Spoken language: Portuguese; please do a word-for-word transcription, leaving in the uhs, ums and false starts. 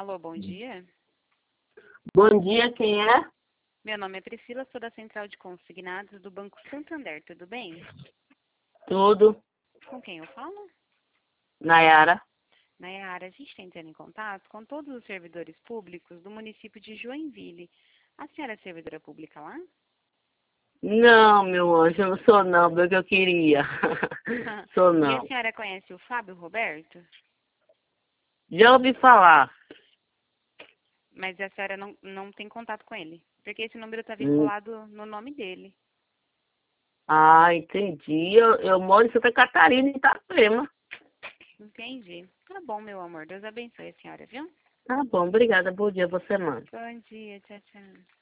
Alô, bom dia. Bom dia, quem é? Meu nome é Priscila, sou da Central de Consignados do Banco Santander, tudo bem? Tudo. Com quem eu falo? Nayara? Nayara, a gente está entrando em contato com todos os servidores públicos do município de Joinville. A senhora é servidora pública lá? Não, meu anjo, eu não sou não, do que eu queria. Sou E a não. senhora conhece o Fábio Roberto? Já ouvi falar. Mas a senhora não, não tem contato com ele, porque esse número está Hum. vinculado no nome dele. Ah, entendi. Eu, eu moro em Santa Catarina, em Itapema. Entendi. Tá bom, meu amor. Deus abençoe a senhora, viu? Tá bom, obrigada. Bom dia, você, mãe. Bom dia, tchau, tchau.